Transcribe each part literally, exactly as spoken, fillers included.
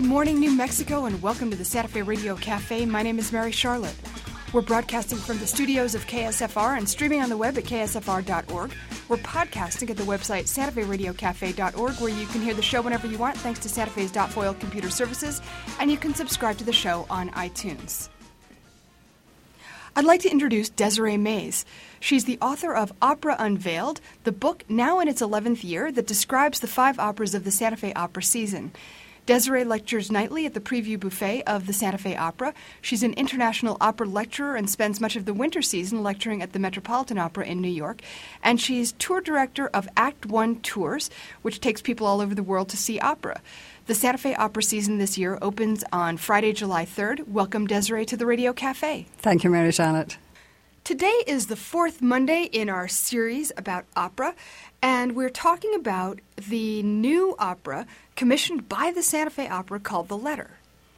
morning, New Mexico, and welcome to the Santa Fe Radio Cafe. My name is Mary Charlotte. We're broadcasting from the studios of K S F R and streaming on the web at K S F R dot org. We're podcasting at the website Santa Fe Radio Cafe dot org, where you can hear the show whenever you want, thanks to Santa Fe's .foil computer services, and you can subscribe to the show on iTunes. I'd like to introduce Desiree Mays. She's the author of Opera Unveiled, the book now in its eleventh year that describes the five operas of the Santa Fe opera season. Desiree lectures nightly at the Preview Buffet of the Santa Fe Opera. She's an international opera lecturer and spends much of the winter season lecturing at the Metropolitan Opera in New York. And she's tour director of Act One Tours, which takes people all over the world to see opera. The Santa Fe Opera season this year opens on Friday, July third. Welcome, Desiree, to the Radio Cafe. Thank you, Mary Charlotte. Today is the fourth Monday in our series about opera, and we're talking about the new opera commissioned by the Santa Fe Opera called The Letter.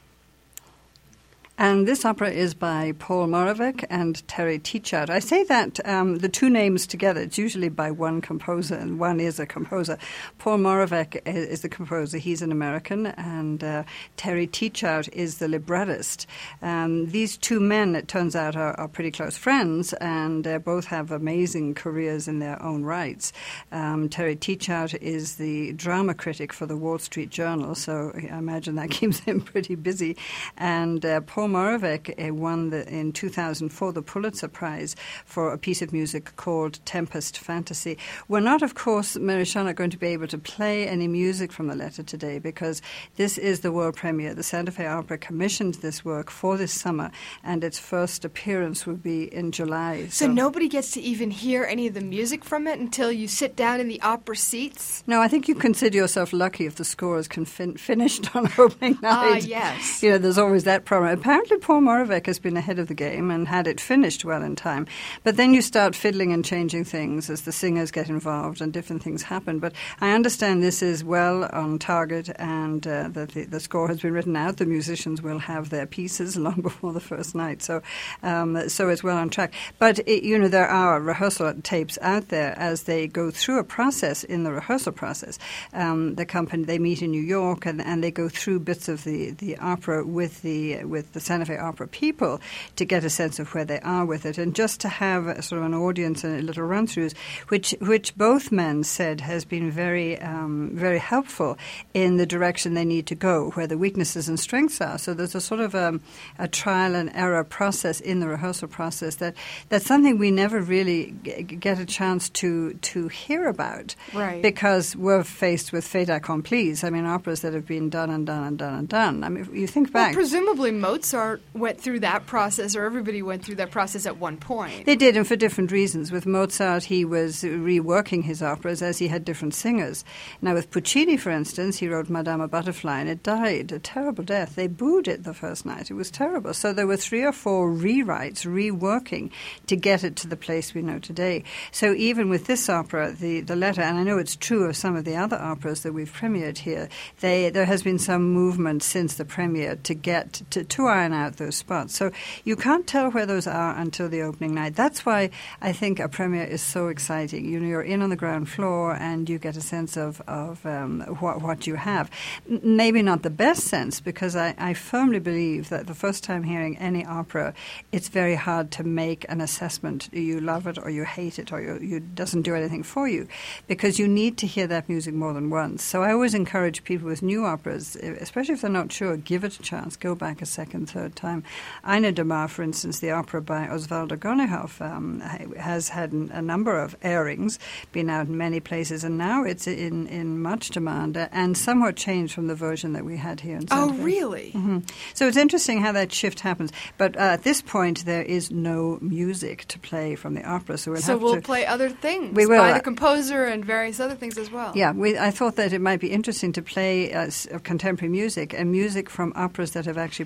And this opera is by Paul Moravec and Terry Teachout. I say that um, the two names together, it's usually by one composer, and one is a composer. Paul Moravec is the composer. He's an American, and uh, Terry Teachout is the librettist. Um, these two men, it turns out, are, are pretty close friends, and uh, both have amazing careers in their own rights. Um, Terry Teachout is the drama critic for the Wall Street Journal, so I imagine that keeps him pretty busy. And uh, Paul Moravec uh, won the, in two thousand four the Pulitzer Prize for a piece of music called Tempest Fantasy. We're not, of course, Mary Charlotte, going to be able to play any music from The Letter today because this is the world premiere. The Santa Fe Opera commissioned this work for this summer, and its first appearance will be in July. So, so nobody gets to even hear any of the music from it until you sit down in the opera seats? No, I think you consider yourself lucky if the score is fin- finished on opening night. Ah, yes. You know, there's always that problem. Apparently, Paul Moravec has been ahead of the game and had it finished well in time. But then you start fiddling and changing things as the singers get involved and different things happen. But I understand this is well on target and uh, that the, the score has been written out. The musicians will have their pieces long before the first night. So um, so it's well on track. But, it, you know, there are rehearsal tapes out there as they go through a process in the rehearsal process. Um, the company, they meet in New York and, and they go through bits of the, the opera with the, with the Santa Fe Opera people to get a sense of where they are with it, and just to have a, sort of an audience and a little run-throughs, which which both men said has been very um, very helpful in the direction they need to go, where the weaknesses and strengths are. So there's a sort of a, a trial and error process in the rehearsal process that that's something we never really g- get a chance to to hear about, right? Because we're faced with fait accomplis. I mean, operas that have been done and done and done and done. I mean, you think back. Well, presumably Mozart went through that process, or everybody went through that process at one point. They did, and for different reasons. With Mozart, he was reworking his operas as he had different singers. Now, with Puccini, for instance, he wrote Madama Butterfly, and it died a terrible death. They booed it the first night. It was terrible. So there were three or four rewrites, reworking, to get it to the place we know today. So even with this opera, the, the letter, and I know it's true of some of the other operas that we've premiered here, they, there has been some movement since the premiere to get to, to iron out those spots. So you can't tell where those are until the opening night. That's why I think a premiere is so exciting. You know, you're in on the ground floor and you get a sense of, of um, what, what you have. N- maybe not the best sense, because I, I firmly believe that the first time hearing any opera, it's very hard to make an assessment. You love it or you hate it or you, you doesn't do anything for you, because you need to hear that music more than once. So I always encourage people with new operas, especially if they're not sure, give it a chance. Go back a second, third time. Eine Damar, for instance, the opera by Osvaldo Gonnehoff, um, has had a number of airings, been out in many places, and now it's in, in much demand uh, and somewhat changed from the version that we had here in Santa Fe. Oh, really? Mm-hmm. So it's interesting how that shift happens. But uh, at this point, there is no music to play from the opera, so we'll so have we'll to... play other things we will. by the composer and various other things as well. Yeah, we, I thought that it might be interesting to play uh, contemporary music and music from operas that have actually premiered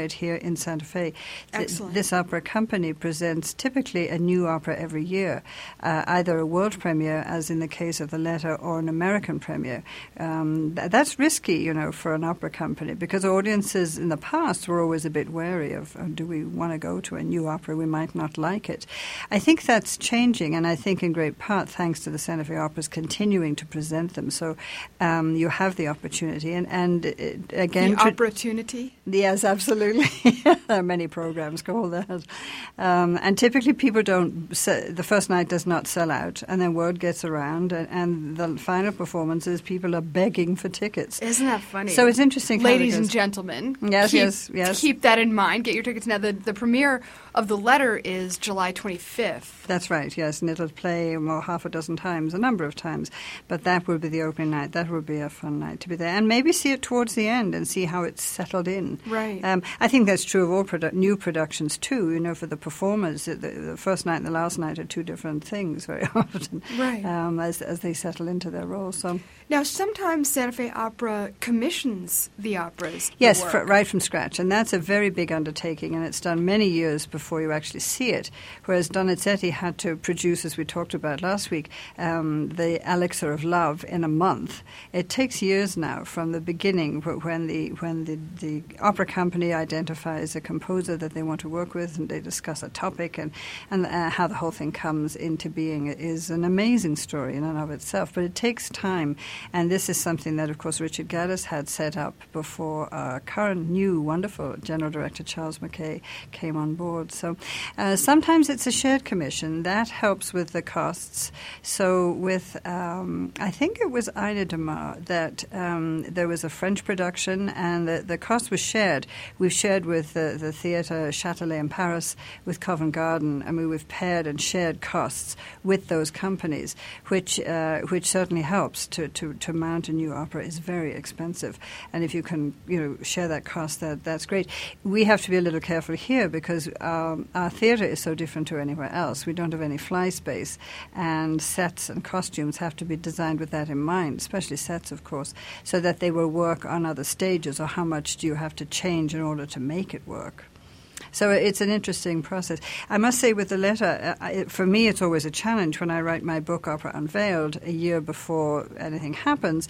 right here in Santa Fe. Excellent. This opera company presents typically a new opera every year, uh, either a world premiere, as in the case of The Letter, or an American premiere. Um, th- that's risky, you know, for an opera company, because audiences in the past were always a bit wary of, oh, do we want to go to a new opera? We might not like it. I think that's changing, and I think in great part thanks to the Santa Fe Opera's continuing to present them. So um, you have the opportunity. And, and uh, again... The tra- opportunity? Yes, absolutely. There are many programs called that. Um, and typically people don't... Se- the first night does not sell out, and then word gets around, and, and the final performances, people are begging for tickets. Isn't that funny? So it's interesting. Ladies and gentlemen, yes, keep, yes, yes. keep that in mind. Get your tickets now. The, the premiere of The Letter is July twenty-fifth. That's right, yes, and it'll play well, half a dozen times, a number of times. But that will be the opening night. That will be a fun night to be there. And maybe see it towards the end and see how it's settled in. Right. Um, I think that's true of all produ- new productions too. You know, for the performers, the, the first night and the last night are two different things very often. Right. Um, as, as they settle into their roles. So. Now, sometimes Santa Fe Opera commissions the operas. Yes, the fr- right from scratch. And that's a very big undertaking, and it's done many years before you actually see it. Whereas Donizetti had to produce, as we talked about last week, um, the Elixir of Love in a month. It takes years now from the beginning when the when the, the opera company identifies a composer that they want to work with, and they discuss a topic, and, and uh, how the whole thing comes into being is an amazing story in and of itself. But it takes time. And this is something that, of course, Richard Gaddis had set up before our current new wonderful General Director Charles McKay came on board. So uh, sometimes it's a shared commission. That helps with the costs. So with, um, I think it was Ina Demar that um, there was a French production, and the, the cost was shared. We've shared with the, the theatre Châtelet in Paris, with Covent Garden. I mean, we've paired and shared costs with those companies, which uh, which certainly helps to, to, to mount a new opera. Is very expensive, and if you can, you know, share that cost, that that's great. We have to be a little careful here because um, our theatre is so different to anywhere else. We don't have any fly space, and sets and costumes have to be designed with that in mind, especially sets, of course, so that they will work on other stages. Or how much do you have to change in order to make it work? So it's an interesting process. I must say with The Letter, uh, it, for me it's always a challenge when I write my book Opera Unveiled a year before anything happens.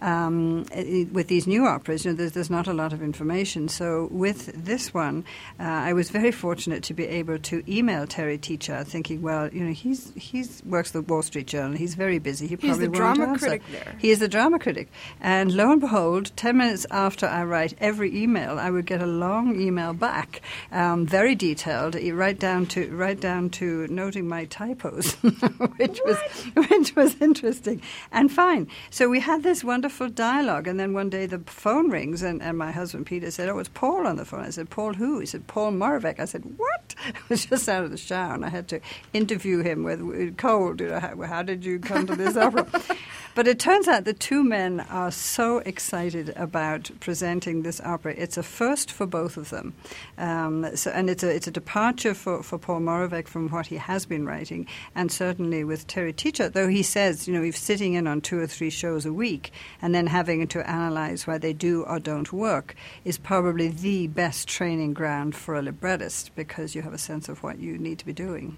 Um, it, with these new operas, you know, there's, there's not a lot of information. So with this one, uh, I was very fortunate to be able to email Terry Teacher, thinking, well, you know, he's he's works the Wall Street Journal. He's very busy. He he's probably the won't drama answer. critic there. He is the drama critic. And lo and behold, ten minutes after I write every email, I would get a long email back. Um, Um, very detailed, right down to right down to noting my typos, which was which was interesting and fine. So we had this wonderful dialogue, and then one day the phone rings, and, and my husband Peter said, "Oh, it's Paul on the phone." I said, "Paul who?" He said, "Paul Moravec." I said, "What?" I was just out of the shower, and I had to interview him with cold. You know, how, how did you come to this opera? But it turns out the two men are so excited about presenting this opera. It's a first for both of them. Um, so, and it's a, it's a departure for, for Paul Moravec from what he has been writing, and certainly with Terry Teacher, though he says, you know, if sitting in on two or three shows a week and then having to analyze why they do or don't work is probably the best training ground for a librettist, because you have a sense of what you need to be doing.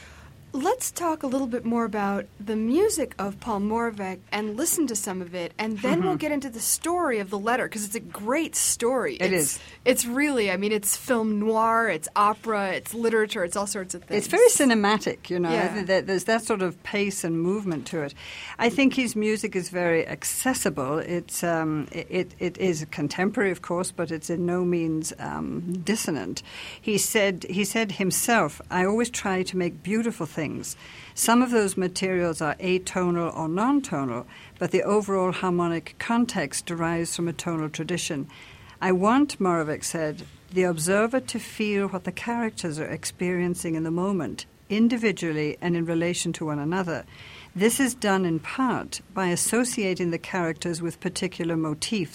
Let's talk a little bit more about the music of Paul Moravec and listen to some of it, and then mm-hmm. we'll get into the story of The Letter, because it's a great story. It it's, is. It's really, I mean, it's film noir, it's opera, it's literature, it's all sorts of things. It's very cinematic, you know. Yeah. There's that sort of pace and movement to it. I think his music is very accessible. It's um, it, it is contemporary, of course, but it's in no means um, dissonant. He said, he said himself, "I always try to make beautiful things. Some of those materials are atonal or non-tonal, but the overall harmonic context derives from a tonal tradition. I want," Moravec said, "the observer to feel what the characters are experiencing in the moment, individually and in relation to one another. This is done in part by associating the characters with particular motifs,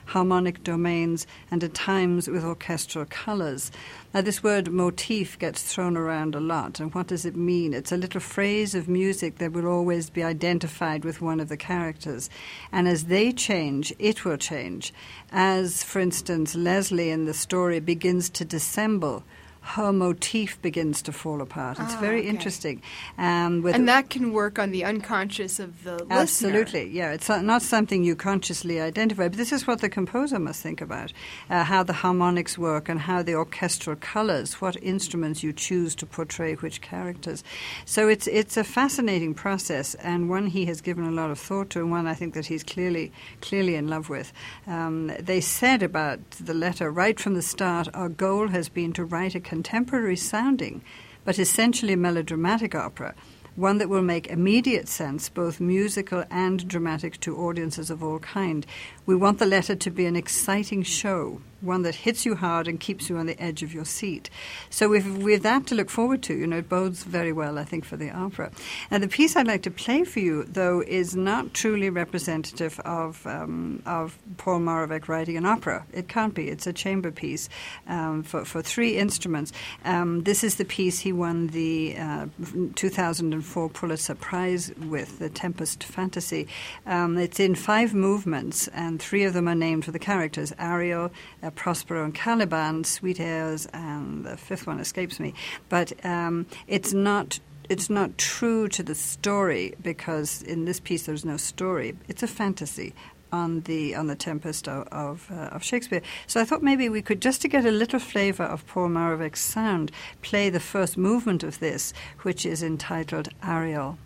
harmonic domains, and at times with orchestral colours. Now, this word motif gets thrown around a lot, and what does it mean? It's a little phrase of music that will always be identified with one of the characters, and as they change, it will change. As, for instance, Leslie in the story begins to dissemble, her motif begins to fall apart. It's ah, very okay. interesting. Um, with and that can work on the unconscious of the listener. Absolutely, yeah. It's not something you consciously identify, but this is what the composer must think about, uh, how the harmonics work and how the orchestral colours, what instruments you choose to portray which characters. So it's it's a fascinating process, and one he has given a lot of thought to, and one I think that he's clearly clearly in love with. Um, they said about the letter right from the start, our goal has been to write a contemporary sounding but essentially melodramatic opera, one that will make immediate sense, both musical and dramatic, to audiences of all kind. We want the letter to be an exciting show, one that hits you hard and keeps you on the edge of your seat. So we've, we've that to look forward to. You know, it bodes very well, I think, for the opera. And the piece I'd like to play for you, though, is not truly representative of um, of Paul Moravec writing an opera. It can't be. It's a chamber piece um, for, for three instruments. Um, this is the piece he won the uh, two thousand four Pulitzer Prize with, The Tempest Fantasy. Um, it's in five movements, and three of them are named for the characters, Ariel, uh, Prospero and Caliban, Sweet Airs, and the fifth one escapes me. But um, it's not it's not true to the story, because in this piece there's no story. It's a fantasy on the on the Tempest of of, uh, of Shakespeare. So I thought maybe we could, just to get a little flavour of Paul Moravec's sound, play the first movement of this, which is entitled Ariel.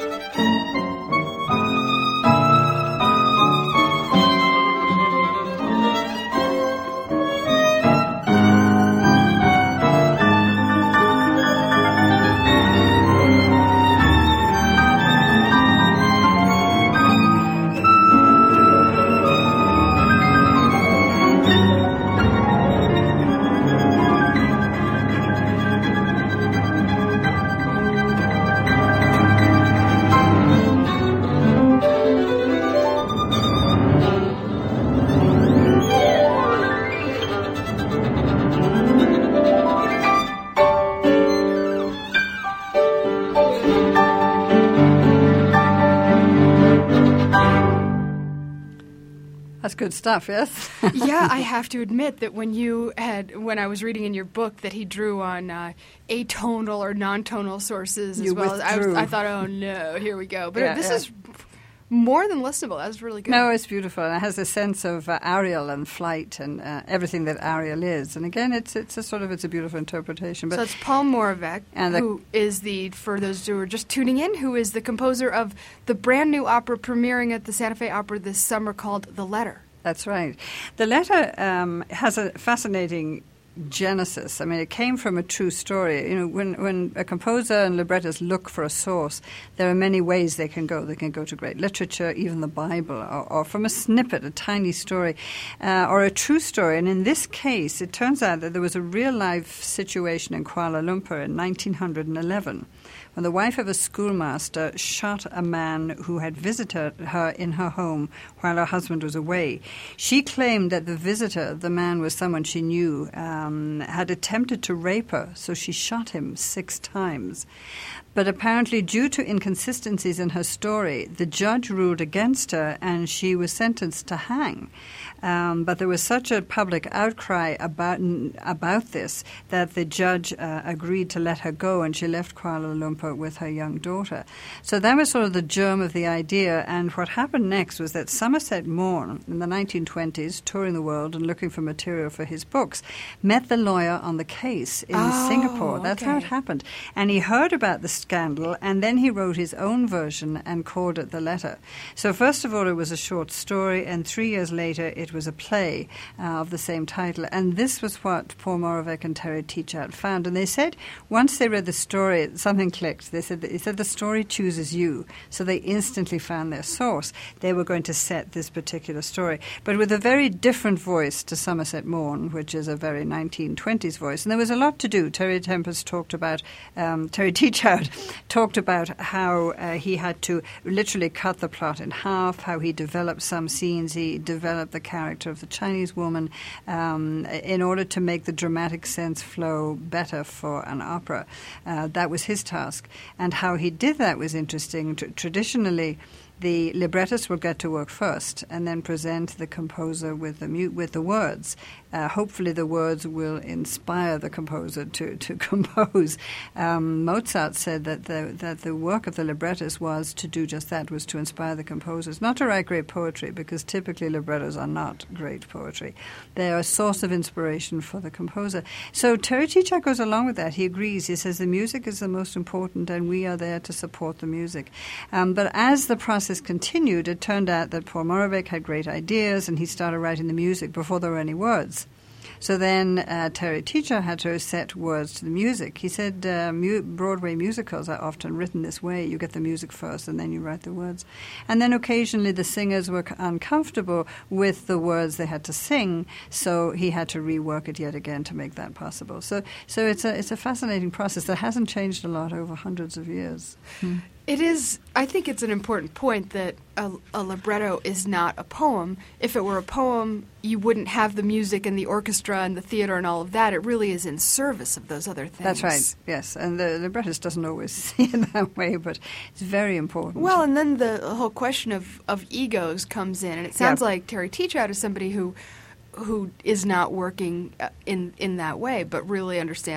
That's good stuff, yes? Yeah, I have to admit that when you had, when I was reading in your book that he drew on uh, atonal or non-tonal sources as you well, I, was, withdrew. I thought, oh no, here we go. But Yeah, this yeah. is more than listenable. That was really good. No, it's beautiful. It has a sense of uh, Ariel and flight and uh, everything that Ariel is. And again, it's it's a sort of it's a beautiful interpretation. But so it's Paul Moravec, And the- who is the, for those who are just tuning in, who is the composer of the brand new opera premiering at the Santa Fe Opera this summer called The Letter. That's right. The letter um, has a fascinating genesis. I mean, it came from a true story. You know, when when a composer and librettist look for a source, there are many ways they can go. They can go to great literature, even the Bible, or, or from a snippet, a tiny story, uh, or a true story. And in this case, it turns out that there was a real-life situation in Kuala Lumpur in nineteen eleven. When the wife of a schoolmaster shot a man who had visited her in her home while her husband was away. She claimed that the visitor, the man was someone she knew, um, had attempted to rape her, so she shot him six times. But apparently, due to inconsistencies in her story, the judge ruled against her and she was sentenced to hang. Um, but there was such a public outcry about about this that the judge uh, agreed to let her go, and she left Kuala Lumpur with her young daughter. So that was sort of the germ of the idea. And what happened next was that Somerset Maugham, in the nineteen twenties, touring the world and looking for material for his books, met the lawyer on the case in Oh, Singapore. That's how it okay. happened. And he heard about the scandal, and then he wrote his own version and called it The Letter. So first of all, it was a short story, and three years later, it was a play uh, of the same title. And this was what Paul Moravec and Terry Teachout found. And they said once they read the story, something clicked. They said, they said the story chooses you. So they instantly found their source. They were going to set this particular story, but with a very different voice to Somerset Maugham, which is a very nineteen twenties voice. And there was a lot to do. Terry Tempest talked about, um, Terry Teachout talked about how uh, he had to literally cut the plot in half, how he developed some scenes, he developed the character of the Chinese woman um, in order to make the dramatic sense flow better for an opera. Uh, that was his task. And how he did that was interesting. T- traditionally, the librettist will get to work first and then present the composer with the mu- with the words. Uh, hopefully the words will inspire the composer to, to compose. Um, Mozart said that the, that the work of the librettist was to do just that, was to inspire the composers, not to write great poetry, because typically librettos are not great poetry. They are a source of inspiration for the composer. So Terry Teachout goes along with that. He agrees. He says the music is the most important and we are there to support the music. Um, but as the process continued, it turned out that Paul Moravec had great ideas and he started writing the music before there were any words. So then uh, Terry Teachout had to set words to the music. He said uh, mu- Broadway musicals are often written this way. You get the music first and then you write the words. And then occasionally the singers were c- uncomfortable with the words they had to sing, so he had to rework it yet again to make that possible. So so it's a, it's a fascinating process that hasn't changed a lot over hundreds of years. Hmm. It is, I think it's an important point that a, a libretto is not a poem. If it were a poem, you wouldn't have the music and the orchestra and the theater and all of that. It really is in service of those other things. That's right, yes. And the librettist doesn't always see it that way, but it's very important. Well, and then the whole question of, of egos comes in, and it sounds Yeah. like Terry Teachout is somebody who who is not working uh, in in that way, but really understands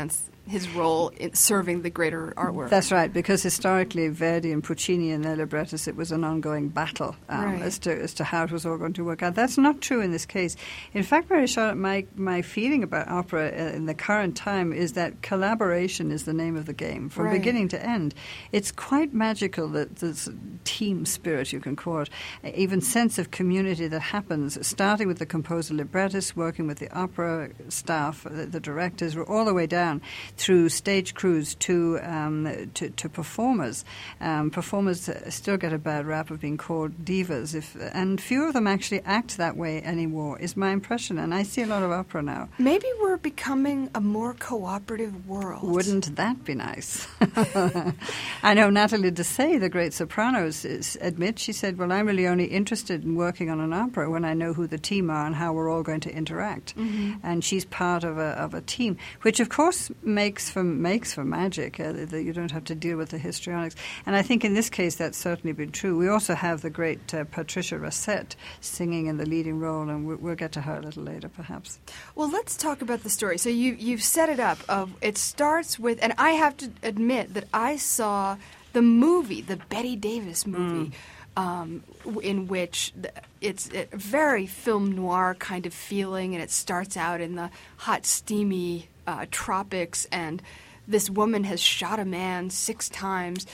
his role in serving the greater artwork. That's right, because historically Verdi and Puccini and their librettists, it was an ongoing battle um, right. as to as to how it was all going to work out. That's not true in this case. In fact, Mary Charlotte, my, my feeling about opera in the current time is that collaboration is the name of the game from right. beginning to end. It's quite magical, that this team spirit, you can call it, even sense of community that happens, starting with the composer librettist, working with the opera staff, the, the directors, all the way down through stage crews to um, to, to performers. Um, performers still get a bad rap of being called divas, if, and few of them actually act that way anymore, is my impression. And I see a lot of opera now. Maybe we're becoming a more cooperative world. Wouldn't that be nice? I know Natalie Dessay, the great soprano, is, admits, she said, well, I'm really only interested in working on an opera when I know who the team are and how we're all going to interact. Mm-hmm. And she's part of a, of a team, which of course makes for makes for magic, uh, that you don't have to deal with the histrionics. And I think in this case that's certainly been true. We also have the great uh, Patricia Racette singing in the leading role, and we'll, we'll get to her a little later perhaps. Well, let's talk about the story. So you, you've set it up. Of It starts with, and I have to admit that I saw the movie, the Bette Davis movie, mm. um, in which the, it's a very film noir kind of feeling, and it starts out in the hot, steamy Uh, tropics, and this woman has shot a man six times,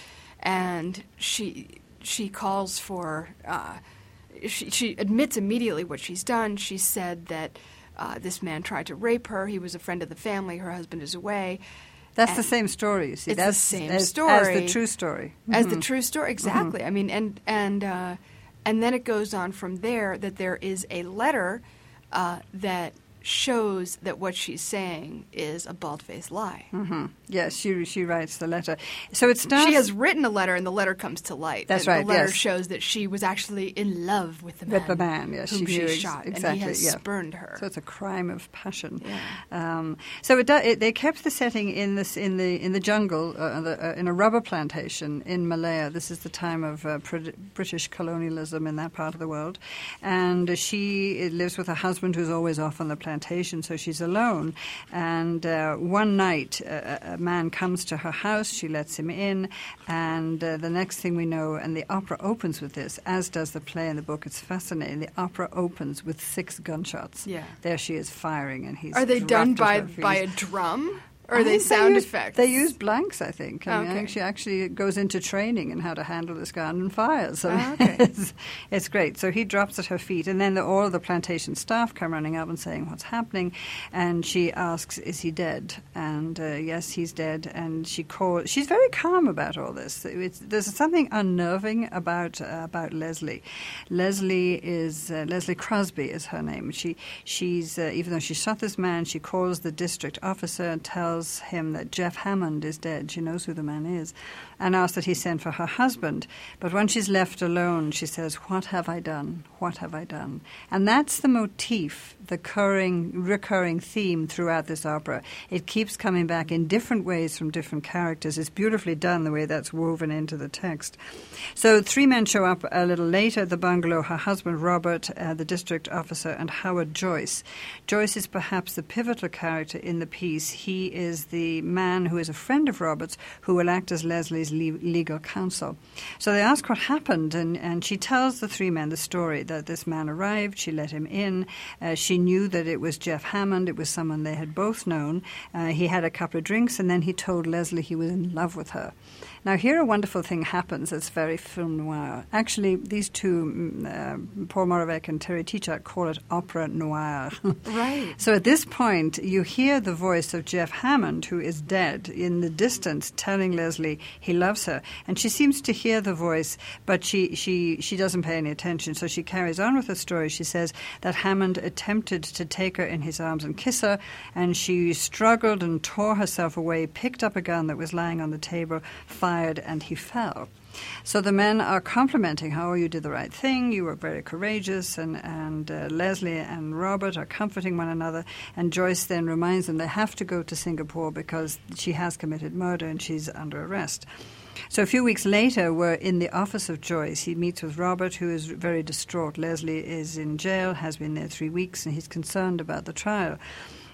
and she she calls for uh, she, she admits immediately what she's done. She said that uh, this man tried to rape her. He was a friend of the family. Her husband is away. That's and the same story, you see. It's That's the same as, story as the true story. as Mm-hmm. the true story. Exactly. Mm-hmm. I mean, and and uh, and then it goes on from there that there is a letter uh, that shows that what she's saying is a bald-faced lie. Mm-hmm. Yes, she she writes the letter. So it starts. She has written a letter, and the letter comes to light. That's and right. The letter yes. shows that she was actually in love with the man. With the man, yes, whom she she, knew ex- shot, exactly. and he has yeah. spurned her. So it's a crime of passion. Yeah. Um, so it, do, it, they kept the setting in this in the in the jungle, uh, the, uh, in a rubber plantation in Malaya. This is the time of uh, pr- British colonialism in that part of the world, and uh, she lives with her husband, who's always off on the plantation, so she's alone. And uh, one night, uh, a man comes to her house. She lets him in, and uh, the next thing we know, and the opera opens with this, as does the play and the book. It's fascinating. The opera opens with six gunshots. Yeah. There she is firing, and he's Are they done dropped by at her feet. by a drum? Or I are they think sound use, effects? They use blanks, I think. I, mean, I Okay. think she actually goes into training in how to handle this gun and fires. So Oh, okay. it's, it's great. So he drops at her feet, and then the, all of the plantation staff come running up and saying, what's happening? And she asks, is he dead? And uh, yes, he's dead. And she calls. She's very calm about all this. It's, there's something unnerving about uh, about Leslie. Leslie is uh, Leslie Crosby is her name. She she's uh, even though she shot this man, she calls the district officer and tells him that Jeff Hammond is dead. She knows who the man is, and asks that he send for her husband. But when she's left alone, she says, what have I done? What have I done? And that's the motif, the recurring, recurring theme throughout this opera. It keeps coming back in different ways from different characters. It's beautifully done the way that's woven into the text. So three men show up a little later at the bungalow, her husband Robert, uh, the district officer, and Howard Joyce. Joyce is perhaps the pivotal character in the piece. He is the man who is a friend of Robert's, who will act as Leslie's le- legal counsel. So they ask what happened, and, and she tells the three men the story, that this man arrived, she let him in, uh, she knew that it was Jeff Hammond, it was someone they had both known. Uh, he had a couple of drinks, and then he told Leslie he was in love with her. Now, here a wonderful thing happens that's very film noir. Actually, these two, uh, Paul Moravec and Terry Teachout, call it opera noir. Right. So at this point, you hear the voice of Jeff Hammond, who is dead, in the distance, telling Leslie he loves her. And she seems to hear the voice, but she, she, she doesn't pay any attention. So she carries on with the story. She says that Hammond attempted to take her in his arms and kiss her, and she struggled and tore herself away, picked up a gun that was lying on the table, fired, and he fell. So the men are complimenting her, oh, you did the right thing, you were very courageous, and, and uh, Leslie and Robert are comforting one another, and Joyce then reminds them they have to go to Singapore because she has committed murder and she's under arrest. So a few weeks later, we're in the office of Joyce. He meets with Robert, who is very distraught. Leslie is in jail, has been there three weeks, and he's concerned about the trial.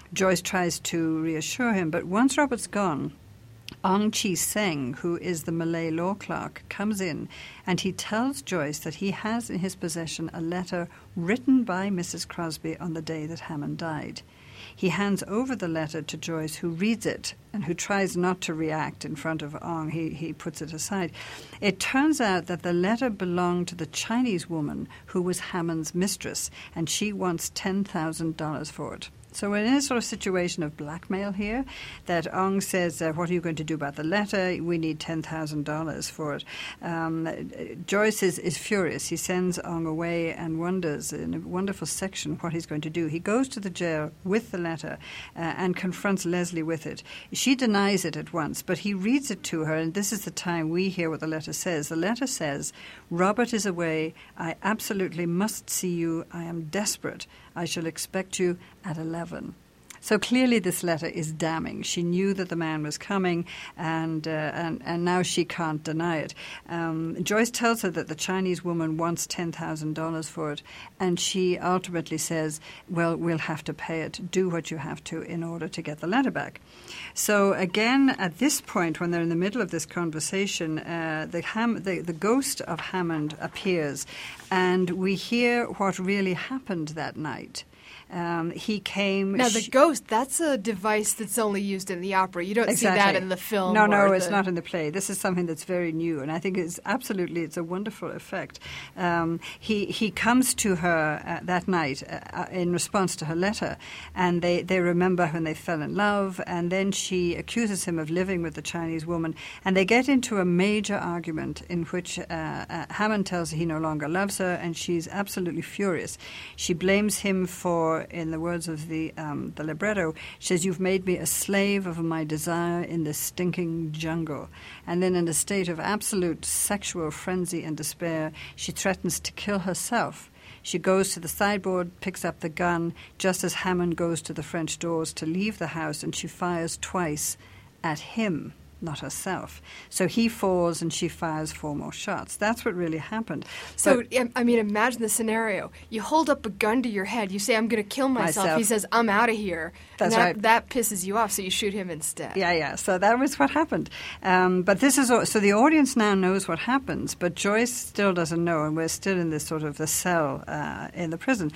Joyce tries to reassure him, but once Robert's gone, Ong Chi Seng, who is the Malay law clerk, comes in and he tells Joyce that he has in his possession a letter written by Missus Crosby on the day that Hammond died. He hands over the letter to Joyce, who reads it and who tries not to react in front of Ong. He, he puts it aside. It turns out that the letter belonged to the Chinese woman who was Hammond's mistress, and she wants ten thousand dollars for it. So we're in a sort of situation of blackmail here, that Ong says, uh, what are you going to do about the letter? We need ten thousand dollars for it. Um, Joyce is, is furious. He sends Ong away and wonders, in a wonderful section, what he's going to do. He goes to the jail with the letter uh, and confronts Leslie with it. She denies it at once, but he reads it to her, and this is the time we hear what the letter says. The letter says, "Robert is away. I absolutely must see you. I am desperate. I shall expect you at eleven." So clearly this letter is damning. She knew that the man was coming, and uh, and, and now she can't deny it. Um, Joyce tells her that the Chinese woman wants ten thousand dollars for it, and she ultimately says, well, we'll have to pay it. Do what you have to in order to get the letter back. So again, at this point, when they're in the middle of this conversation, uh, the, Ham- the, the ghost of Hammond appears, and we hear what really happened that night. Um, he came... Now, the sh- ghost, that's a device that's only used in the opera. You don't exactly. see that in the film. No, no, or it's the... not in the play. This is something that's very new, and I think it's absolutely, it's a wonderful effect. Um, he, he comes to her uh, that night uh, in response to her letter, and they, they remember when they fell in love, and then she accuses him of living with the Chinese woman, and they get into a major argument in which uh, uh, Hammond tells her he no longer loves her, and she's absolutely furious. She blames him for, in the words of the um, the libretto, she says, "You've made me a slave of my desire in this stinking jungle." And then in a state of absolute sexual frenzy and despair, she threatens to kill herself. She goes to the sideboard, picks up the gun, just as Hammond goes to the French doors to leave the house, and she fires twice at him, not herself. So he falls and she fires four more shots. That's what really happened. So, but, I mean, imagine the scenario. You hold up a gun to your head. You say, "I'm going to kill myself. myself. He says, "I'm out of here." That's and that, right. That pisses you off, so you shoot him instead. Yeah, yeah. So that was what happened. Um, but this is so the audience now knows what happens, but Joyce still doesn't know, and we're still in this sort of the cell uh, in the prison.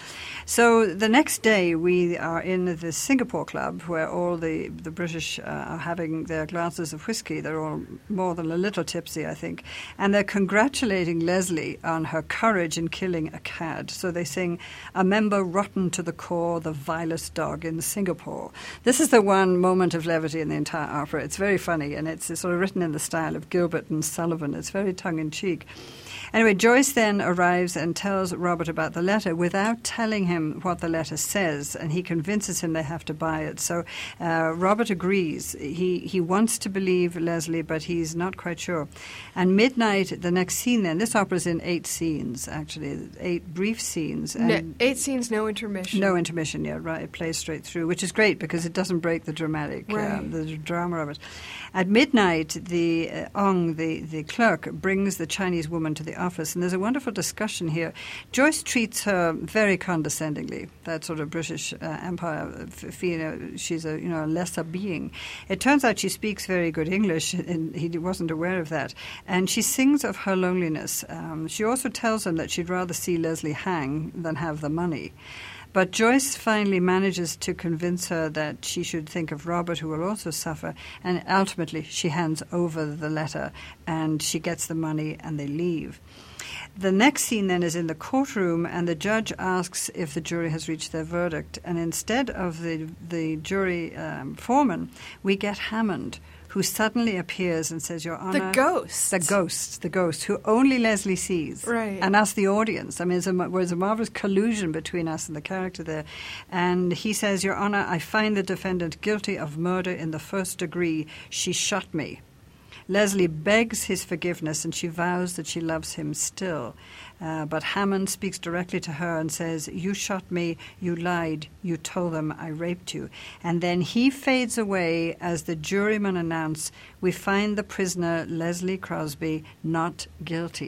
So the next day, we are in the Singapore Club, where all the, the British uh, are having their glasses of whiskey. They're all more than a little tipsy, I think. And they're congratulating Leslie on her courage in killing a cad. So they sing, "A member rotten to the core, the vilest dog in Singapore." This is the one moment of levity in the entire opera. It's very funny, and it's sort of written in the style of Gilbert and Sullivan. It's very tongue-in-cheek. Anyway, Joyce then arrives and tells Robert about the letter without telling him what the letter says, and he convinces him they have to buy it. So uh, Robert agrees. He he wants to believe Leslie, but he's not quite sure. And midnight, the next scene then, this opera's in eight scenes, actually, eight brief scenes. And no, eight scenes, no intermission. No intermission, yeah, right. It plays straight through, which is great because it doesn't break the dramatic, right. uh, the drama of it. At midnight, the uh, Ong, the, the clerk, brings the Chinese woman to the office, and there's a wonderful discussion here. Joyce treats her very condescendingly, that sort of British uh, Empire, you know, she's a you know a lesser being. It turns out she speaks very good English, and he wasn't aware of that. And she sings of her loneliness. Um, she also tells him that she'd rather see Leslie hang than have the money. But Joyce finally manages to convince her that she should think of Robert, who will also suffer, and ultimately she hands over the letter and she gets the money and they leave. The next scene then is in the courtroom, and the judge asks if the jury has reached their verdict. And instead of the, the jury um, foreman, we get Hammond, who suddenly appears and says, "Your Honor..." The ghost. The ghost, the ghost, who only Leslie sees. Right. And us, the audience. I mean, there's a, there's a marvelous collusion between us and the character there. And he says, "Your Honor, I find the defendant guilty of murder in the first degree. She shot me." Leslie begs his forgiveness, and she vows that she loves him still. Uh, but Hammond speaks directly to her and says, "You shot me, you lied, you told them I raped you." And then he fades away as the jurymen announce, "We find the prisoner, Leslie Crosby, not guilty."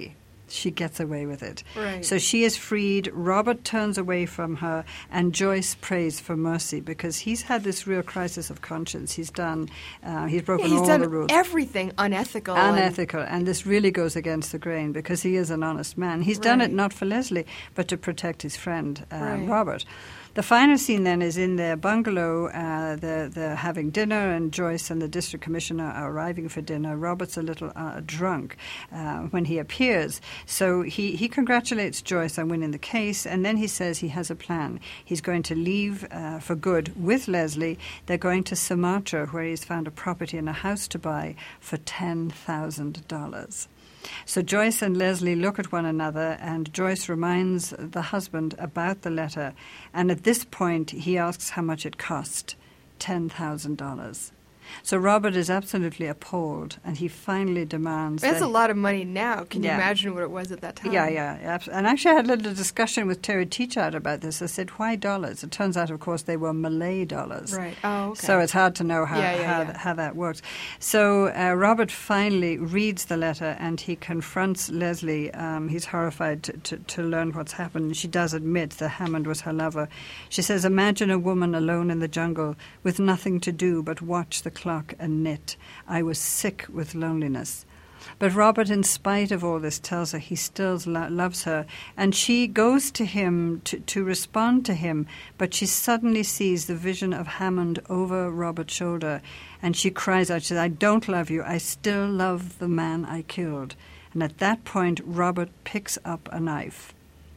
she gets away with it. Right. So she is freed. Robert turns away from her, and Joyce prays for mercy because he's had this real crisis of conscience. He's done, uh, he's broken yeah, he's all done the rules. Everything unethical. Unethical, and, and this really goes against the grain because he is an honest man. He's right. done it not for Leslie, but to protect his friend, uh, right. Robert. The final scene then is in their bungalow. Uh, they're, they're having dinner, and Joyce and the district commissioner are arriving for dinner. Robert's a little uh, drunk uh, when he appears. So he, he congratulates Joyce on winning the case, and then he says he has a plan. He's going to leave uh, for good with Leslie. They're going to Sumatra, where he's found a property and a house to buy for ten thousand dollars. So Joyce and Leslie look at one another, and Joyce reminds the husband about the letter. And at this point, he asks how much it cost, ten thousand dollars. So Robert is absolutely appalled, and he finally demands... That's that a lot of money now. Can you yeah. imagine what it was at that time? Yeah, yeah. And actually I had a little discussion with Terry Teachout about this. I said, why dollars? It turns out, of course, they were Malay dollars. Right. Oh, okay. So it's hard to know how, yeah, yeah, how, yeah. how that works. So uh, Robert finally reads the letter, and he confronts Leslie. Um, he's horrified to, to, to learn what's happened. She does admit that Hammond was her lover. She says, imagine a woman alone in the jungle with nothing to do but watch the clock and knit. I was sick with loneliness. But Robert, in spite of all this, tells her he still lo- loves her, and she goes to him to, to respond to him, but she suddenly sees the vision of Hammond over Robert's shoulder, and she cries out, she says, I don't love you, I still love the man I killed. And at that point, Robert picks up a knife.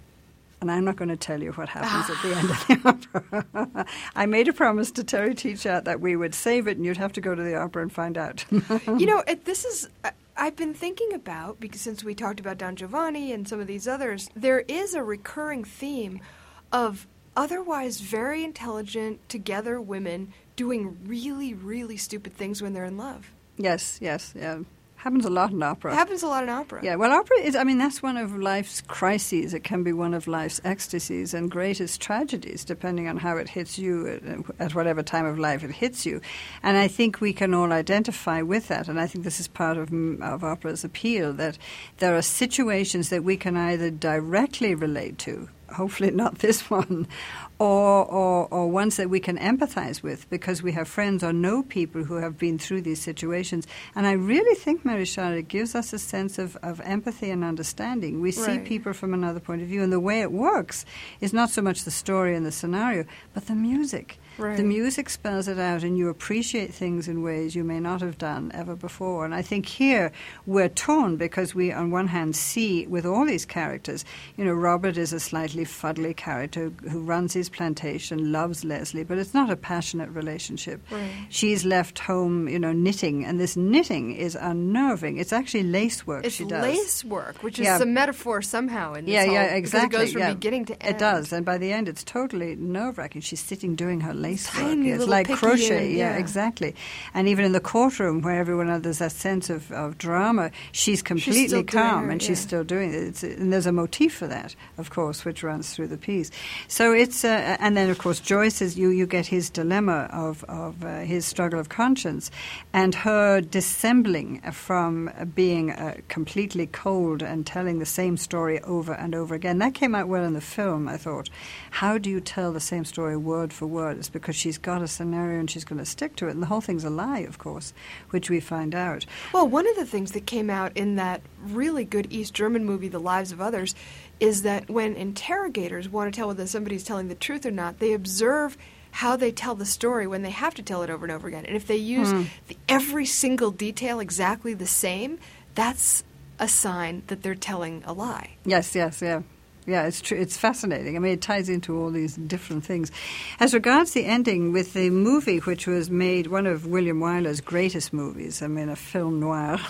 And I'm not going to tell you what happens at the end of the opera. I made a promise to Terry Teachout that we would save it, and you'd have to go to the opera and find out. You know, it, this is... Uh, I've been thinking about, because since we talked about Don Giovanni and some of these others, there is a recurring theme of otherwise very intelligent, together women doing really, really stupid things when they're in love. Yes, yes, yeah. Happens a lot in opera. It happens a lot in opera. Yeah, well, opera is, I mean, that's one of life's crises. It can be one of life's ecstasies and greatest tragedies, depending on how it hits you at, at whatever time of life it hits you. And I think we can all identify with that. And I think this is part of, of opera's appeal, that there are situations that we can either directly relate to, hopefully not this one, or, or or ones that we can empathize with because we have friends or know people who have been through these situations. And I really think, Mary Charlotte, gives us a sense of, of empathy and understanding. We see right. people from another point of view, and the way it works is not so much the story and the scenario, but the music. Right. The music spells it out, and you appreciate things in ways you may not have done ever before. And I think here we're torn because we, on one hand, see with all these characters, you know, Robert is a slightly fuddly character who runs his plantation, loves Leslie, but it's not a passionate relationship. Right. She's left home, you know, knitting, and this knitting is unnerving. It's actually lace work it's she does. lace work, which is Yeah. a metaphor somehow in this Yeah, whole, yeah, exactly. because it goes from yeah. beginning to end. It does, and by the end it's totally nerve-wracking. She's sitting doing her lace Tiny work. It's little like picky crochet, and- yeah, yeah. exactly. And even in the courtroom where everyone else, there's that sense of, of drama, she's completely still doing calm her, and she's yeah. still doing it. It's, and there's a motif for that, of course, which runs through the piece. So it's, uh, and then of course Joyce is, you, you get his dilemma of, of uh, his struggle of conscience and her dissembling from being uh, completely cold and telling the same story over and over again. That came out well in the film, I thought. How do you tell the same story word for word? It's because she's got a scenario and she's going to stick to it. And the whole thing's a lie, of course, which we find out. Well, one of the things that came out in that really good East German movie, The Lives of Others, is that when interrogators want to tell whether somebody's telling the truth or not, they observe how they tell the story when they have to tell it over and over again. And if they use Hmm. the, every single detail exactly the same, that's a sign that they're telling a lie. Yes, yes, yeah. Yeah, it's true. It's fascinating. I mean, it ties into all these different things. As regards the ending with the movie, which was made one of William Wyler's greatest movies, I mean, a film noir,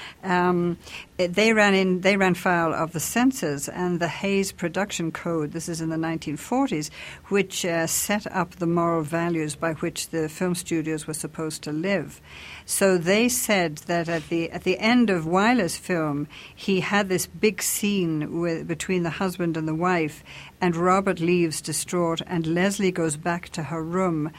um, it, they ran in. They ran foul of the censors and the Hays Production Code. This is in the nineteen forties, which uh, set up the moral values by which the film studios were supposed to live. So they said that at the at the end of Wyler's film, he had this big scene with, between the husband and the wife, and Robert leaves distraught, and Leslie goes back to her room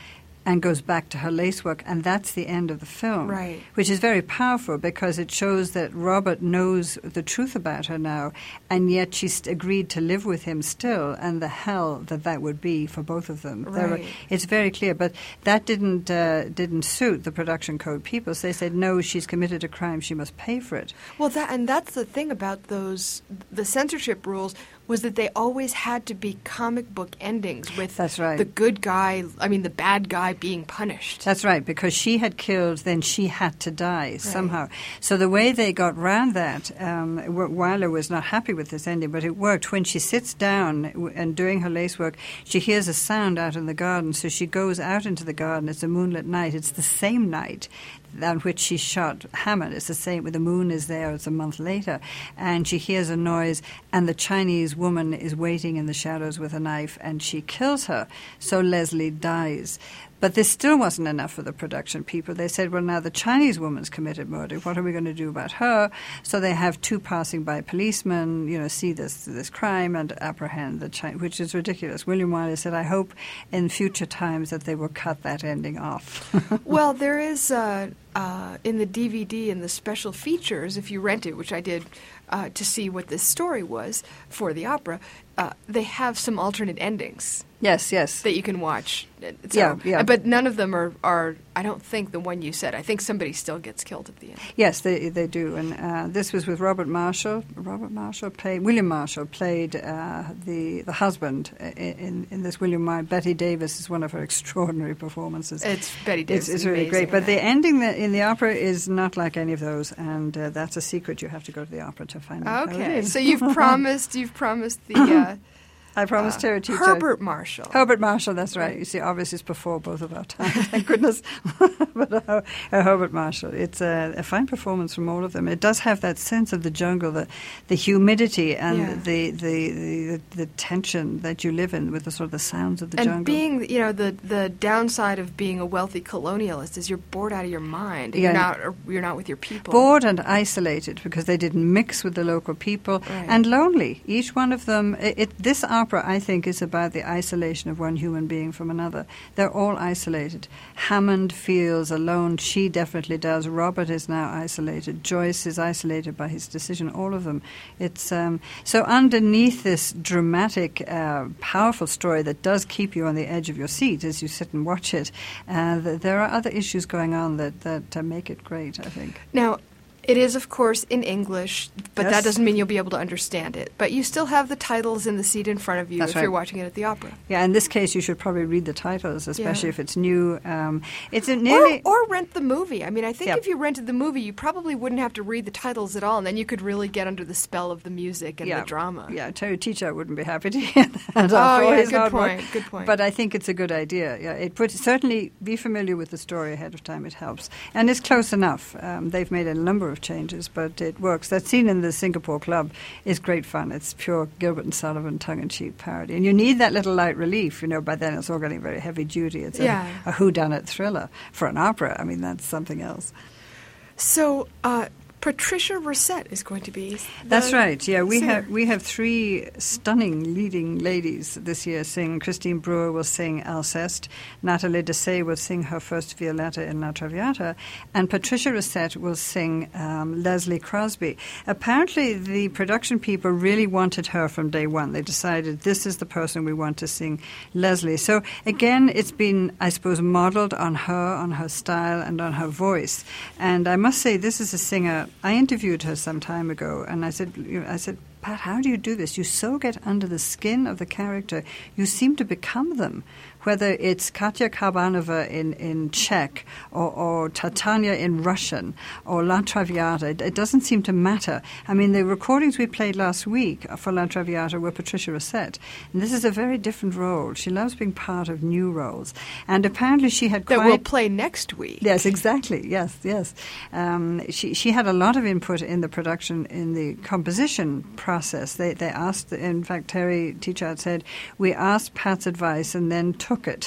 and goes back to her lacework, and that's the end of the film. Right. Which is very powerful because it shows that Robert knows the truth about her now, and yet she's agreed to live with him still, and the hell that that would be for both of them. Right. Were, it's very clear, but that didn't uh, didn't suit the production code people. So they said, no, she's committed a crime, she must pay for it. Well, that and that's the thing about those the censorship rules was that they always had to be comic book endings with That's right. the good guy, I mean the bad guy being punished. That's right, because she had killed, then she had to die right. somehow. So the way they got round that, um, Wyler was not happy with this ending, but it worked. When she sits down and doing her lacework, she hears a sound out in the garden, so she goes out into the garden. It's a moonlit night. It's the same night on which she shot Hammond. It's the same, the moon is there, it's a month later, and she hears a noise, and the Chinese woman is waiting in the shadows with a knife, and she kills her. So Leslie dies. But this still wasn't enough for the production people. They said, well, now the Chinese woman's committed murder. What are we going to do about her? So they have two passing by policemen, you know, see this this crime and apprehend the Chinese, which is ridiculous. William Wyler said, I hope in future times that they will cut that ending off. Well, there is, uh, uh, in the D V D and the special features, if you rent it, which I did, uh, to see what this story was for the opera, uh, they have some alternate endings. Yes, yes. That you can watch. So, yeah, yeah. But none of them are, are, I don't think, the one you said. I think somebody still gets killed at the end. Yes, they they do. And uh, this was with Robert Marshall. Robert Marshall played, William Marshall played uh, the the husband in, in this William Marshall. Betty Davis is one of her extraordinary performances. It's Betty Davis. It's, it's really great. But the ending in the opera is not like any of those, and uh, that's a secret. You have to go to the opera to find out. Okay, so you've promised, you've promised the... Uh, I promised uh, Terry Teacher. Herbert Marshall. Herbert Marshall, that's right. You see, obviously it's before both of our times, thank goodness. But uh, uh, Herbert Marshall, it's a, a fine performance from all of them. It does have that sense of the jungle, the, the humidity and yeah. the, the, the, the tension that you live in with the sort of the sounds of the and jungle. And being, you know, the, the downside of being a wealthy colonialist is you're bored out of your mind. Yeah. You're not, you're not with your people. Bored and isolated because they didn't mix with the local people right. and lonely. Each one of them, it, it, this opera, I think, is about the isolation of one human being from another. They're all isolated. Hammond feels alone. She definitely does. Robert is now isolated. Joyce is isolated by his decision. All of them. It's um, so underneath this dramatic, uh, powerful story that does keep you on the edge of your seat as you sit and watch it, uh, th- there are other issues going on that, that uh, make it great, I think. Now, it is, of course, in English, but yes. that doesn't mean you'll be able to understand it. But you still have the titles in the seat in front of you That's if right. you're watching it at the opera. Yeah, in this case, you should probably read the titles, especially yeah. if it's new. Um, it's a nearly or, or rent the movie. I mean, I think yep. if you rented the movie, you probably wouldn't have to read the titles at all, and then you could really get under the spell of the music and yeah. the drama. Yeah, Terry Teacher wouldn't be happy to hear that. Oh, yeah, his good hard point, work. good point. But I think it's a good idea. Yeah, it puts certainly be familiar with the story ahead of time. It helps, and it's close enough. Um, they've made a number of changes, but it works. That scene in the Singapore Club is great fun. It's pure Gilbert and Sullivan tongue-in-cheek parody, and you need that little light relief. You know, by then it's all getting very heavy duty. It's a, yeah. a whodunit thriller for an opera. I mean, that's something else. So. Uh, Patricia Racette is going to be. That's right. Yeah, we singer. have we have three stunning leading ladies this year sing. Christine Brewer will sing Alceste, Nathalie Dessay will sing her first Violetta in La Traviata, and Patricia Racette will sing um, Leslie Crosby. Apparently, the production people really wanted her from day one. They decided this is the person we want to sing Leslie. So again, it's been, I suppose, modeled on her, on her style, and on her voice. And I must say, this is a singer. I interviewed her some time ago, and I said, you know, I said, Pat, how do you do this? You so get under the skin of the character. You seem to become them. Whether it's Katya Karbanova in, in Czech or, or Titania in Russian or La Traviata, it, it doesn't seem to matter. I mean, the recordings we played last week for La Traviata were Patricia Racette. And this is a very different role. She loves being part of new roles. And apparently she had that quite... That we'll play next week. Yes, exactly. Yes, yes. Um, she, she had a lot of input in the production, in the composition prior process. They they asked, in fact, Terry Teachout said, we asked Pat's advice and then took it.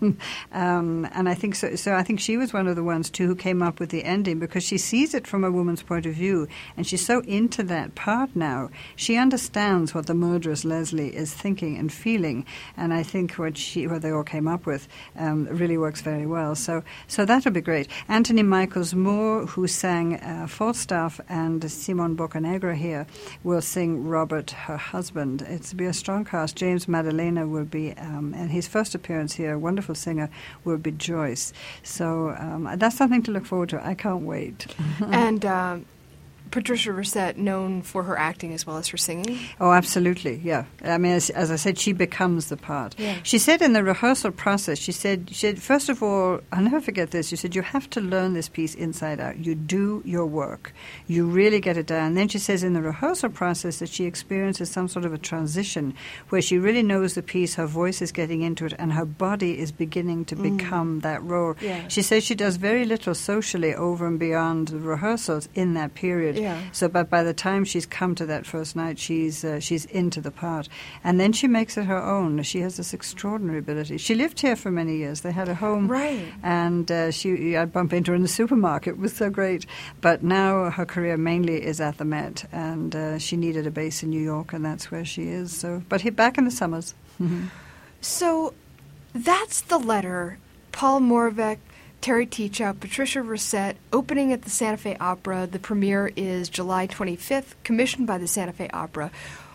um, and I think so, so I think she was one of the ones, too, who came up with the ending because she sees it from a woman's point of view and she's so into that part now. She understands what the murderous Leslie is thinking and feeling, and I think what she what they all came up with um, really works very well. So so that'll be great. Anthony Michaels Moore, who sang uh, Falstaff, and Simon Boccanegra here will sing Robert, her husband. It's be a strong cast. James Maddalena will be, um, and his first appearance here, a wonderful singer, will be Joyce. So um, that's something to look forward to. I can't wait. And uh, Patricia Racette, known for her acting as well as her singing? Oh, absolutely, yeah. I mean, as, as I said, she becomes the part. Yeah. She said in the rehearsal process, she said, she said, first of all, I'll never forget this, she said, you have to learn this piece inside out. You do your work. You really get it down. And then she says in the rehearsal process that she experiences some sort of a transition where she really knows the piece, her voice is getting into it, and her body is beginning to mm. become that role. Yeah. She says she does very little socially over and beyond the rehearsals in that period. Yeah. So, but by the time she's come to that first night, she's uh, she's into the part, and then she makes it her own. She has this extraordinary ability. She lived here for many years. They had a home, right? And uh, she, I bump into her in the supermarket. It was so great. But now her career mainly is at the Met, and uh, she needed a base in New York, and that's where she is. So, but he, back in the summers. Mm-hmm. So, that's the letter. Paul Moravec, Terry Teachout, Patricia Racette, opening at the Santa Fe Opera. The premiere is July twenty-fifth, commissioned by the Santa Fe Opera.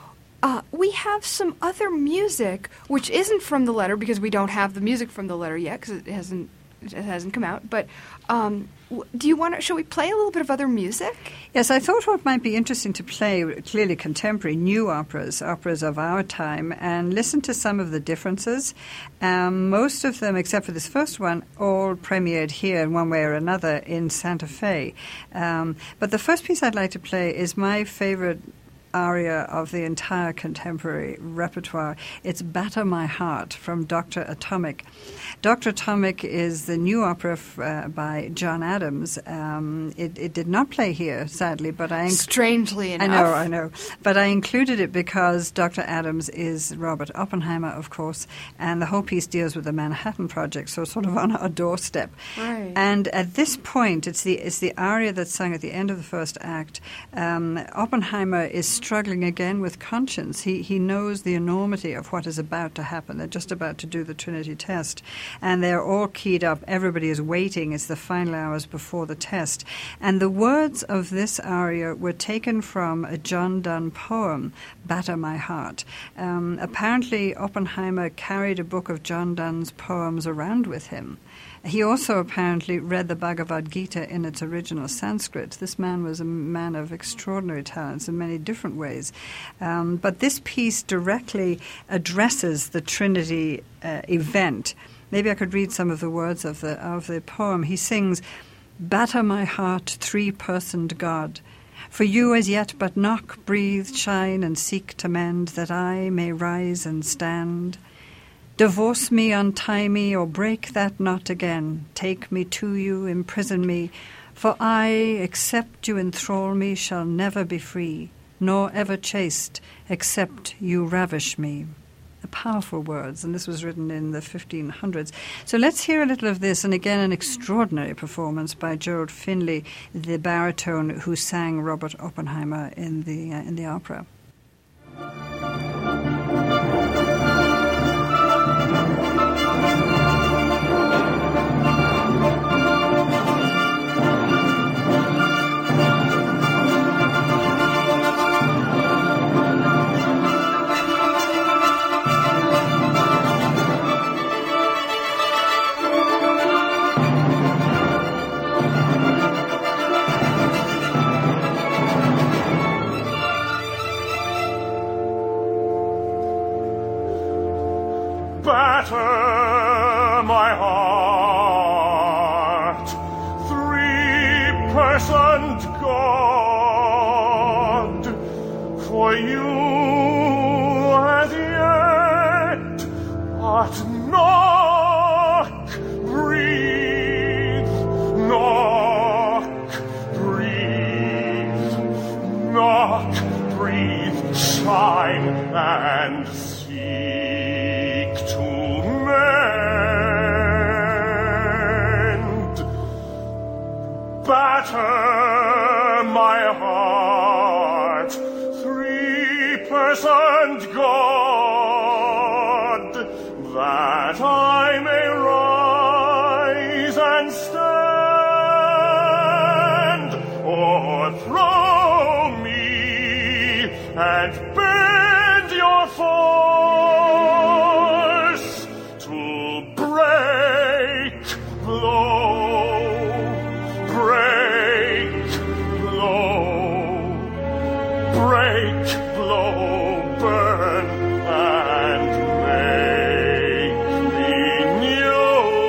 Uh, we have some other music, which isn't from the letter because we don't have the music from the letter yet because it hasn't it hasn't come out. But um, w- do you want to? Shall we play a little bit of other music? Yes, I thought what might be interesting to play clearly contemporary, new operas, operas of our time, and listen to some of the differences. Um, most of them, except for this first one, all premiered here in one way or another in Santa Fe. Um, but the first piece I'd like to play is my favorite aria of the entire contemporary repertoire. It's Batter My Heart from Doctor Atomic. Doctor Atomic is the new opera f- uh, by John Adams. Um, it, it did not play here, sadly, but I... Inc- Strangely enough. I know, I know. But I included it because Doctor Adams is Robert Oppenheimer, of course, and the whole piece deals with the Manhattan Project, so sort of on our doorstep. Right. And at this point, it's the it's the aria that's sung at the end of the first act. Um, Oppenheimer is struggling again with conscience. He he knows the enormity of what is about to happen. They're just about to do the Trinity test, and they're all keyed up. Everybody is waiting. It's the final hours before the test. And the words of this aria were taken from a John Donne poem, Batter My Heart. Um, apparently, Oppenheimer carried a book of John Donne's poems around with him. He also apparently read the Bhagavad Gita in its original Sanskrit. This man was a man of extraordinary talents in many different ways. Um, but this piece directly addresses the Trinity uh, event. Maybe I could read some of the words of the of the poem. He sings, "Batter my heart, three-personed God. For you as yet but knock, breathe, shine, and seek to mend, that I may rise and stand. Divorce me, untie me, or break that knot again. Take me to you, imprison me, for I, except you enthrall me, shall never be free, nor ever chaste, except you ravish me." The powerful words, and this was written in the fifteen hundreds. So let's hear a little of this, and again an extraordinary performance by Gerald Finley, the baritone who sang Robert Oppenheimer in the uh, in the opera. Batter my heart, three-personed God, for you as yet art knock, breathe, knock, breathe, knock, breathe, time and seek to mend. Batter my heart, three-personed God, that I may rise and stand, or throw me and bend your force to break, blow, break, blow, break, blow, burn, and make me new.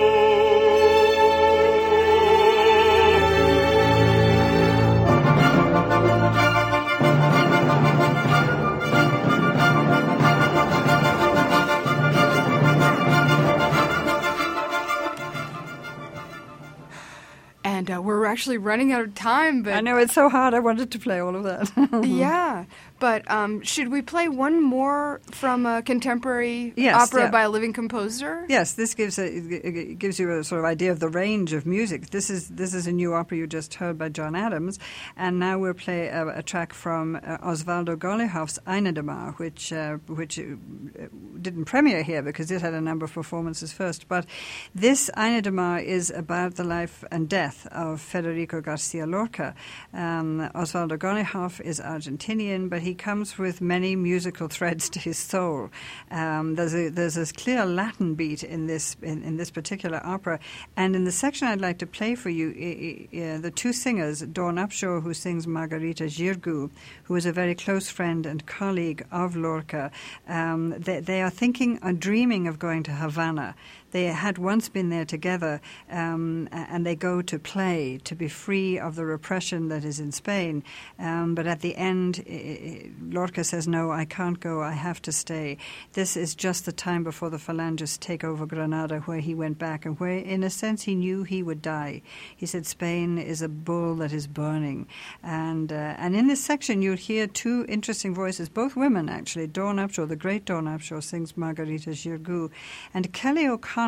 And uh, we're actually running out of time, but I know it's so hard. I wanted to play all of that. yeah. But um, should we play one more from a contemporary Yes, opera yeah. by a living composer? Yes, this gives a, it gives you a sort of idea of the range of music. This is this is a new opera you just heard by John Adams, and now we'll play a, a track from uh, Osvaldo Golihof's Eine Demar, which uh, which uh, didn't premiere here because it had a number of performances first. But this Eine Demar is about the life and death of Federico Garcia Lorca. Um, Osvaldo Golihof is Argentinian, but he comes with many musical threads to his soul. Um, there's a there's a clear Latin beat in this in, in this particular opera, and in the section I'd like to play for you, I, I, uh, the two singers, Dawn Upshaw, who sings Margarita Girgu, who is a very close friend and colleague of Lorca. Um, they, they are thinking and dreaming of going to Havana. They had once been there together, um, and they go to play, to be free of the repression that is in Spain. Um, but at the end, Lorca says, no, I can't go, I have to stay. This is just the time before the Phalangists take over Granada, where he went back, and where, in a sense, he knew he would die. He said, Spain is a bull that is burning. And uh, and in this section, you'll hear two interesting voices, both women, actually. Dawn Upshaw, the great Dawn Upshaw, sings Margarita Girgu, and Kelly O'Connor,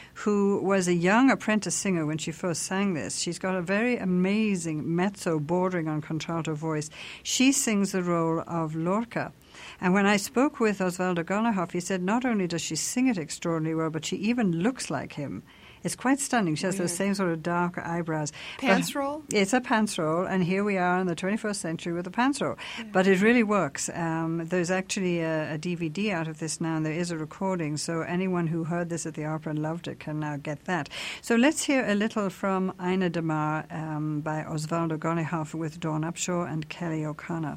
who was a young apprentice singer when she first sang this. She's got a very amazing mezzo bordering on contralto voice. She sings the role of Lorca. And when I spoke with Osvaldo Golihof, he said not only does she sing it extraordinarily well, but she even looks like him. It's quite stunning. She has Weird. those same sort of dark eyebrows. Pants But roll? It's a pants roll, and here we are in the twenty-first century with a pants roll. Yeah. But it really works. Um, there's actually a, a D V D out of this now, and there is a recording, so anyone who heard this at the opera and loved it can now get that. So let's hear a little from Eine Demar um, by Osvaldo Golihof with Dawn Upshaw and Kelly O'Connor.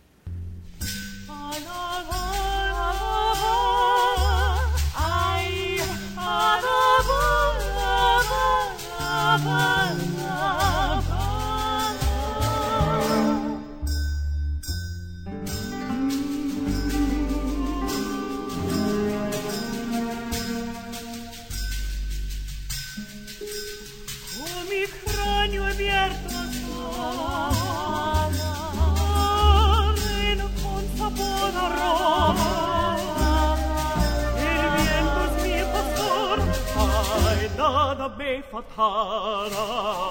Me fatara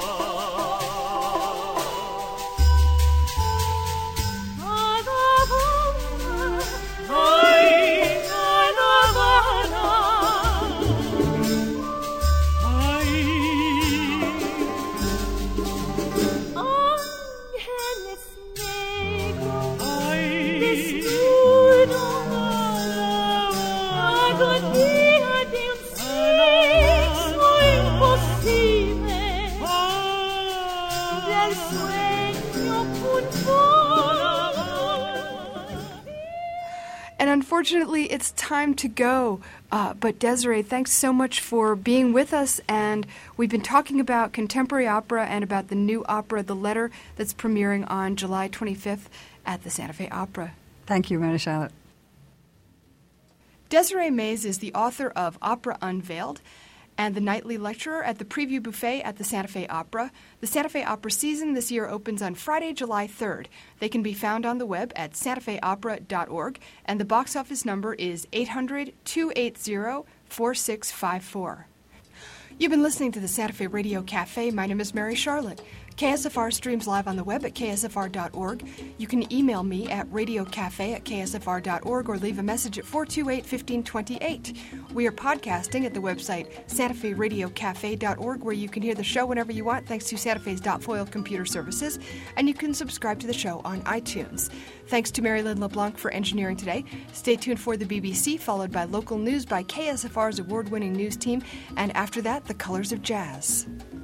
Unfortunately, it's time to go. Uh, but Desiree, thanks so much for being with us. And we've been talking about contemporary opera and about the new opera, The Letter, that's premiering on July twenty-fifth at the Santa Fe Opera. Thank you, Mary Charlotte. Desiree Mays is the author of Opera Unveiled, and the nightly lecturer at the Preview Buffet at the Santa Fe Opera. The Santa Fe Opera season this year opens on Friday, July third. They can be found on the web at santa fe opera dot org, and the box office number is eight hundred, two eight zero, four six five four. You've been listening to the Santa Fe Radio Cafe. My name is Mary Charlotte. K S F R streams live on the web at k s f r dot org. You can email me at radiocafe at k s f r dot org or leave a message at four two eight, one five two eight. We are podcasting at the website santa fe radio cafe dot org, where you can hear the show whenever you want thanks to Santa Fe's Dot-Foil computer services, and you can subscribe to the show on iTunes. Thanks to Mary Lynn LeBlanc for engineering today. Stay tuned for the B B C, followed by local news by K S F R's award-winning news team, and after that, the Colors of Jazz.